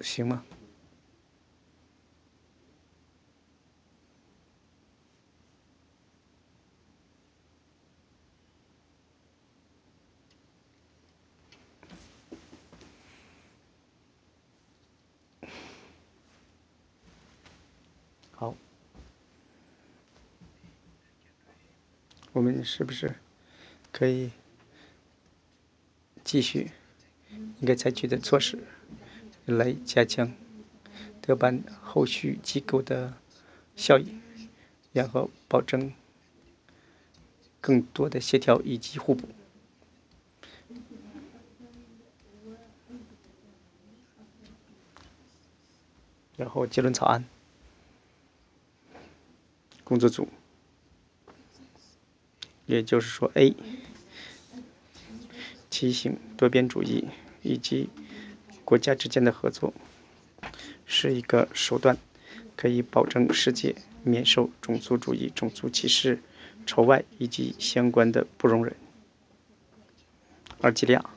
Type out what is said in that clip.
行吗？好，我们是不是可以继续应该采取的措施，来加强德班后续机构的效益，然后保证更多的协调以及互补。然后结论草案，工作组，也就是说 A 提醒多边主义以及国家之间的合作是一个手段，可以保证世界免受种族主义、种族歧视、仇外以及相关的不容忍。阿基利亚。